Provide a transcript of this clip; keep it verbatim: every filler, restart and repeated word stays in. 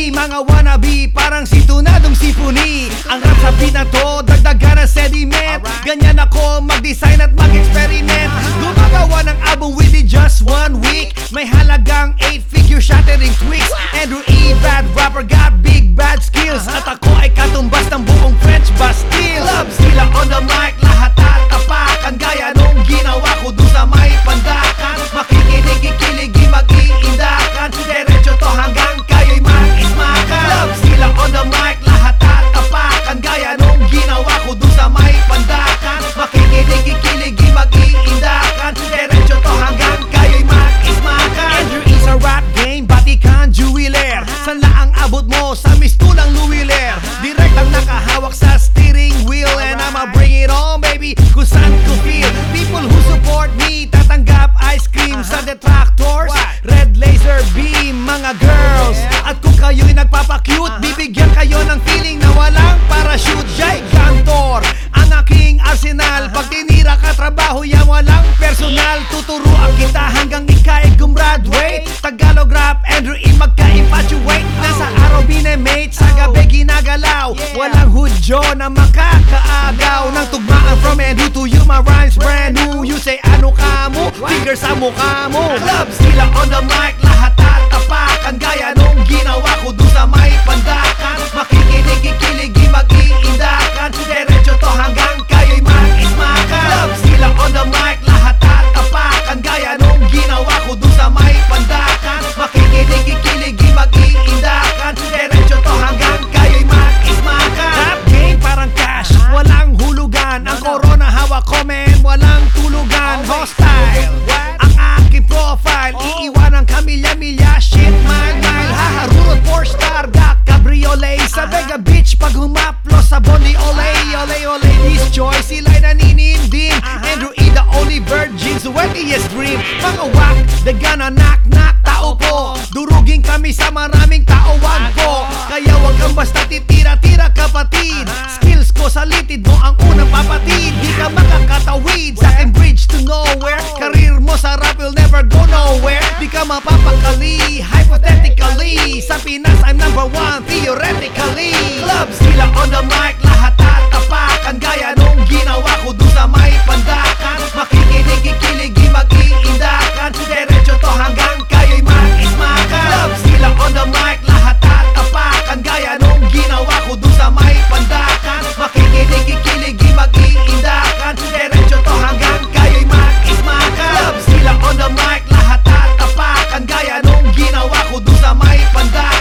B, mga wannabe, parang sintunadong symphony. Ang rap sa beat na to, dagdagan ng sediment. Ganyan ako mag-design at mag-experiment. Gumagawa ng album within just one week. May halagang eight figure shattering tweaks. Andrew E, bad rapper, got big bad skills. At ako ay katumbas ng buong French Bastille. Club sila on the mic, lahat tatapakan. Gaya nung ginawa ko dun sa may pandakan. Makikinig, kikiligi, mag-iindakan. Diretso to hanggang kayo'y mag-ismakan. Club sila on the mic, lahat tatapakan. Gaya nung ginawa ko dun sa may pandakan. Makikinig, kikiligi, mag-iindakan. Diretso to hanggang kayo'y mag-ismakan. Andrew is a rap game, Batikan, Juwiler. Sanla ang abot mo sa mistulang Luwiler. Direct ang nakahawak sa steering wheel. And I'ma bring it on, baby, kung saan ko feel. People who support me, tatanggap ice cream sa detractors. Red laser beam, mga girls. At kung kayo'y nagpapakute, bibigyan kayo ng feeling na walang parachute. Jay Cantor, ang aking arsenal. Pag tinira ka trabaho, yan walang personal. Tuturuan kita hanggang ika'y gumraduate. Tagalog rap, Andrew E, magka-infatuate. Nasa araw binemate, sa gabi ginagalaw. Walang hudyo na makakaagaw ng tugmaan from Andrew to you, my rhymes brand new. You say ano ka mo, finger sa mukha mo. Club sila on the mic, lahat tatapakan. Gaya nung ginawa ko dun sa may pandakan. Makikinig, kikiligi, mag-iindakan. Diretso to hanggang kayo'y mag-ismakan. Club sila on the mic, lahat tatapakan. Gaya nung ginawa ko dun sa may pandakan. Makikinig, kikiligi, mag-iindakan. Diretso to hanggang kayo'y mag-ismakan. Rap game parang cash, walang hulugan. Ang corona hawak ko, man, walang tulugan. Hostile, ang aking profile. Iiwan ang kamilya-milya, shit, mile, mile. Haharurot, four star, gak, cabriolet. Sa Vega Beach, pag humaplo sa Bondi, ole, ole, ole. This choice, sila'y naninindim. Andrew E, the only virgin, sweatiest dream. Mga wak, the gonna knock, knock, tao po. Durugin kami sa maraming tao, wag po. Kaya wag kang basta titira-tira, kapatid. Skills ko sa litid mo ang unang papatid. Di ka makakatawid sa aking bridge to nowhere. Karir mo sa rap will never go nowhere. Di ka mapapakali, hypothetically. Sa Pinas I'm number one, theoretically. Club sila on the mic, lahat tatapakan. Gaya nung ginawa ko dun sa may pandakan. Makikinig, kikiligi, mag-iindakan. Diretso to hanggang kayo'y mag-ismakan. Club sila on the mic, lahat tatapakan. Gaya nung ginawa ko dun sa may pandakan. Makikinig, kikiligi, mag-iindakan. Diretso to hanggang kayo'y mag-ismakan. Club sila on the mic, lahat tatapakan. Gaya nung ginawa ko dun sa may pandakan.